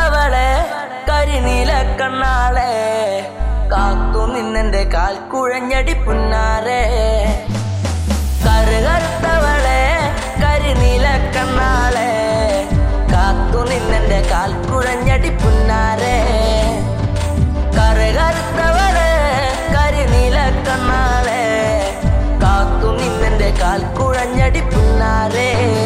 കറുകറുത്തവളെ കരിനീല കണ്ണാളെ കാത്തു നിന്നെന്റെ കാൽ കുഴഞ്ഞടി പുന്നാരെ കറുകറുത്തവളെ കരിനീല കണ്ണാളെ കാത്തു നിന്നെന്റെ കാൽ കുഴഞ്ഞടി പുന്നാരെ കറുകറുത്തവളെ കരിനീല കണ്ണാളെ കാത്തു നിന്നെന്റെ കാൽ കുഴഞ്ഞടി പുന്നാരെ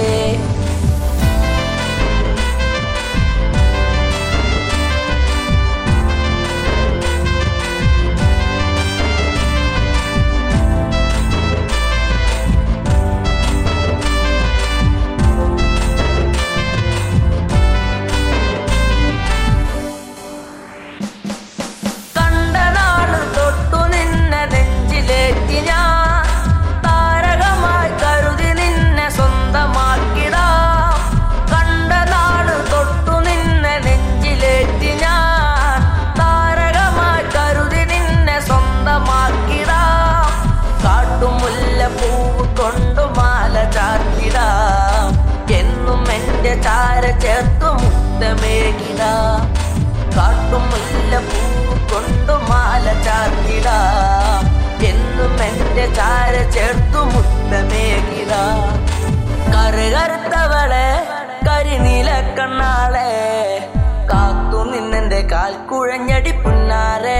എന്നും എന്റെ ചാര ചേർത്തു മുത്തമേകിടാം കാട്ടുമുല്ല പൂവ് കൊണ്ടു മാല ചാർത്തിടാം എന്നും എന്റെ ചാര ചേർത്തു മുത്തമേകിടാം കറുകറുത്തവളെ കരിനീല കണ്ണാളെ കാത്തു നിന്നെന്റെ കാൽ കുഴഞ്ഞടി പുന്നാരെ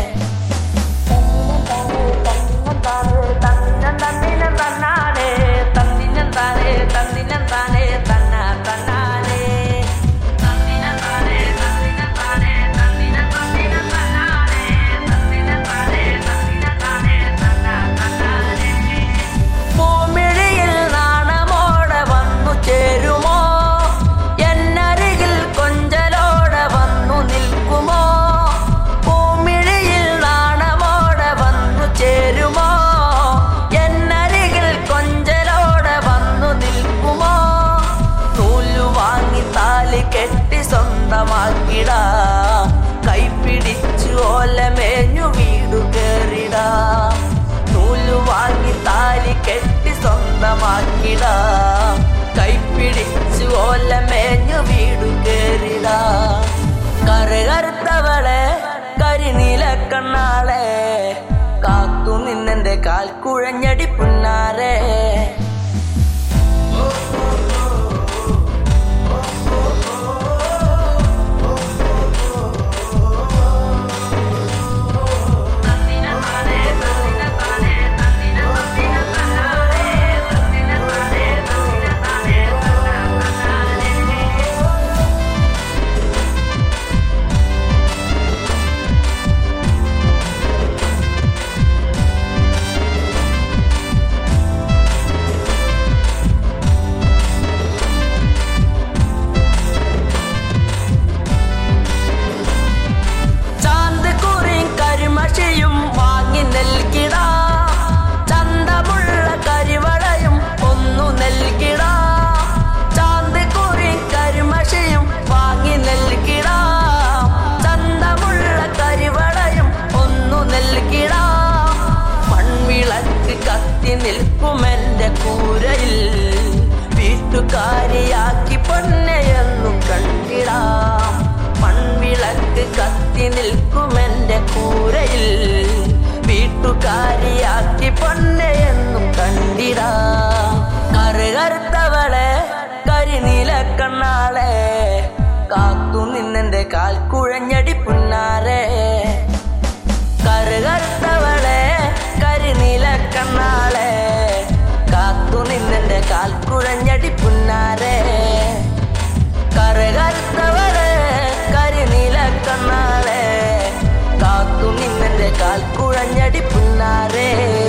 കെട്ടി സ്വന്തമാക്കിടാം കൈപ്പിടിച്ചു ഓലമേഞ്ഞു വീടു കേറിടാം നൂലു വാങ്ങി താലി കെട്ടി സ്വന്തമാക്കിടാം കൈപ്പിടിച്ചു ഓലമേഞ്ഞു വീടു കേറിടാം കറുകറുത്തവളെ കരിനീല കണ്ണാളെ കാത്തു നിന്നെന്റെ കാൽ കുഴഞ്ഞടി പുന്നാരെ നിൽക്കുമെന്റെ കൂരയിൽ വീട്ടുകാരിയാക്കി പൊന്നെയെന്നും കണ്ടിടാം മൺവിളക്ക് കത്തി നിൽക്കുമെന്റെ കൂരയിൽ വീട്ടുകാരിയാക്കി പൊന്നെയെന്നും കണ്ടിടാം കറുകറുത്തവളെ കരിനീല കണ്ണാളെ കാത്തു നിന്നെന്റെ കാൽ കുഴഞ്ഞടി പുന്നാരെ കറുകറുത്തവളെ കരിനീല കണ്ണാളെ കാത്തു നിന്നെന്റെ കാൽ കുഴഞ്ഞടി പുന്നാരെ കറുകറുത്തവളെ കരിനീല കണ്ണാളെ കാത്തു നിന്നെന്റെ കാൽ കുഴഞ്ഞടി പുന്നാരെ